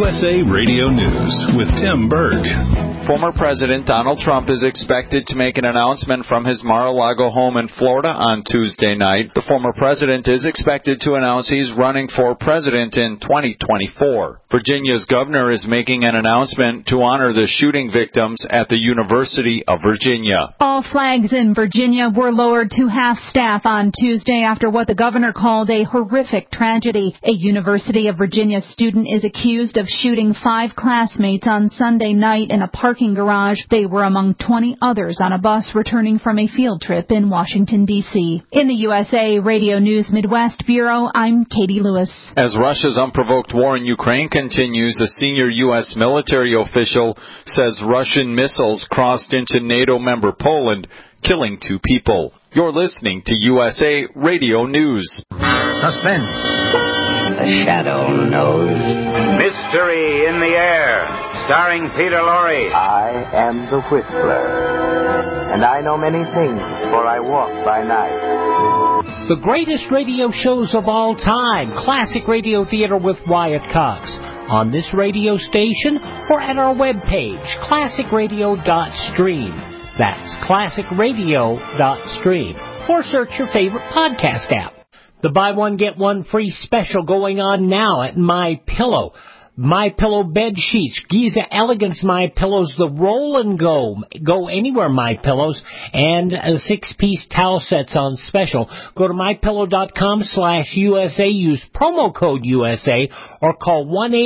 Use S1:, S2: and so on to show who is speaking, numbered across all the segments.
S1: USA Radio News with Tim Berg.
S2: Former President Donald Trump is expected to make an announcement from his Mar-a-Lago home in Florida on Tuesday night. The former president is expected to announce he's running for president in 2024. Virginia's governor is making an announcement to honor the shooting victims at the University of Virginia.
S3: All flags in Virginia were lowered to half-staff on Tuesday after what the governor called a horrific tragedy. A University of Virginia student is accused of shooting 5 classmates on Sunday night in a parking garage. They were among 20 others on a bus returning from a field trip in Washington, D.C. In the USA Radio News Midwest Bureau, I'm Katie Lewis.
S2: As Russia's unprovoked war in Ukraine continues, a senior U.S. military official says Russian missiles crossed into NATO member Poland, killing 2 people. You're listening to USA Radio News.
S4: Suspense.
S5: The shadow knows.
S4: Mystery in the air, starring Peter Lorre.
S5: I am the Whistler, and I know many things, for I walk by night.
S6: The greatest radio shows of all time, Classic Radio Theater with Wyatt Cox, on this radio station or at our webpage, classicradio.stream. That's classicradio.stream. Or search your favorite podcast app. The buy one, get one free special going on now at MyPillow. MyPillow bed sheets, Giza Elegance MyPillows, the roll and go anywhere MyPillows, and 6-piece towel sets on special. Go to mypillow.com/USA, use promo code USA, or call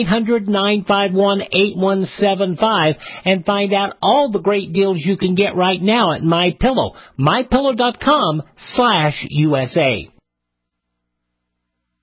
S6: 1-800-951-8175 and find out all the great deals you can get right now at MyPillow. mypillow.com/USA.